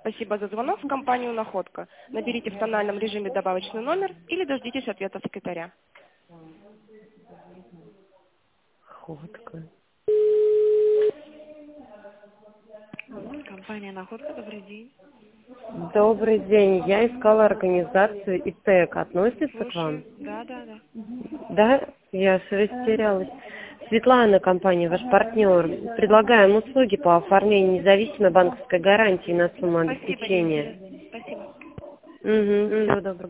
Спасибо за звонок в компанию «Находка». Наберите в тональном режиме добавочный номер или дождитесь ответа секретаря. Ходка. Компания «Находка», добрый день. Добрый день. Я искала организацию ИТЭК. Относится к вам? Слушаю. Да. Да? Я аж растерялась. Светлана, компания, ваш партнер. Предлагаем услуги по оформлению независимой банковской гарантии на сумму Спасибо, обеспечения. не интересно. Спасибо. Угу. Всего доброго.